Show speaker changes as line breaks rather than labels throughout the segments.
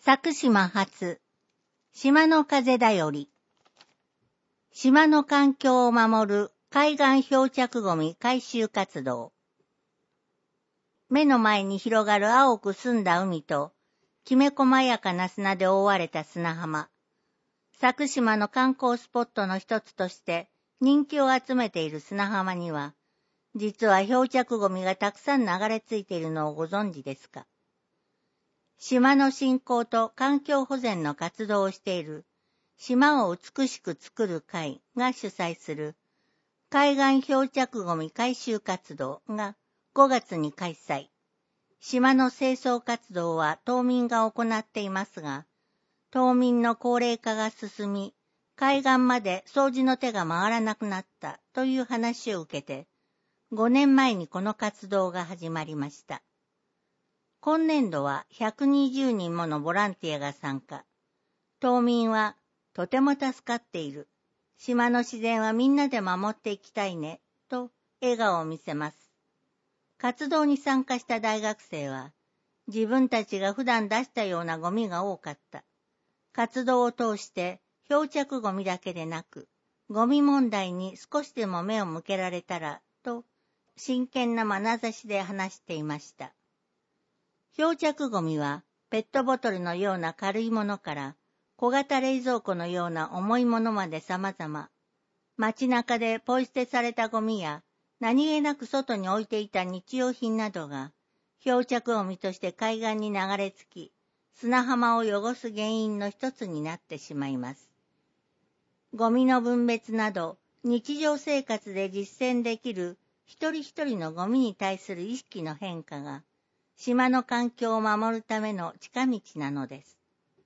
佐久島発、島の風だより。島の環境を守る海岸漂着ゴミ回収活動。目の前に広がる青く澄んだ海と、きめ細やかな砂で覆われた砂浜。佐久島の観光スポットの一つとして人気を集めている砂浜には、実は漂着ゴミがたくさん流れ着いているのをご存知ですか？島の振興と環境保全の活動をしている島を美しく作る会が主催する海岸漂着ゴミ回収活動が5月に開催。島の清掃活動は島民が行っていますが、島民の高齢化が進み、海岸まで掃除の手が回らなくなったという話を受けて、5年前にこの活動が始まりました。今年度は120人ものボランティアが参加。島民はとても助かっている。島の自然はみんなで守っていきたいね、と笑顔を見せます。活動に参加した大学生は、自分たちが普段出したようなゴミが多かった。活動を通して漂着ゴミだけでなく、ゴミ問題に少しでも目を向けられたら、と真剣な眼差しで話していました。漂着ゴミはペットボトルのような軽いものから小型冷蔵庫のような重いものまで様々。街中でポイ捨てされたゴミや何気なく外に置いていた日用品などが漂着ゴミとして海岸に流れ着き、砂浜を汚す原因の一つになってしまいます。ゴミの分別など日常生活で実践できる一人一人のゴミに対する意識の変化が島の環境を守るための近道なのです。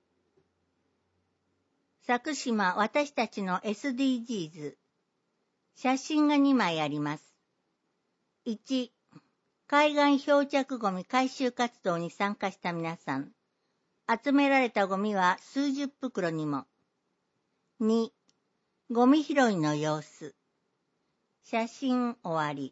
佐久島私たちの SDGs。写真が2枚あります。1、海岸漂着ゴミ回収活動に参加した皆さん。集められたゴミは数十袋にも。2、ゴミ拾いの様子。写真終わり。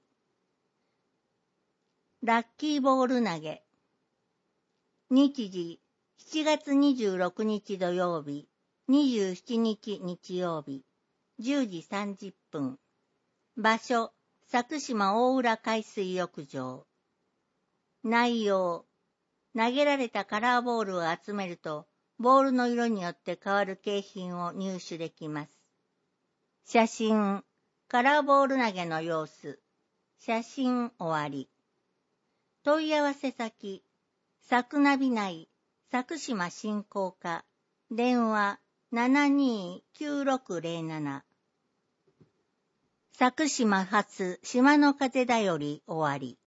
ラッキーボール投げ。日時、7月26日土曜日、27日日曜日、10時30分。場所、佐久島大浦海水浴場。内容、投げられたカラーボールを集めると、ボールの色によって変わる景品を入手できます。写真、カラーボール投げの様子。写真終わり。問い合わせ先、佐久ナビ内、佐久島振興課、電話729607。佐久島発島の風だより終わり。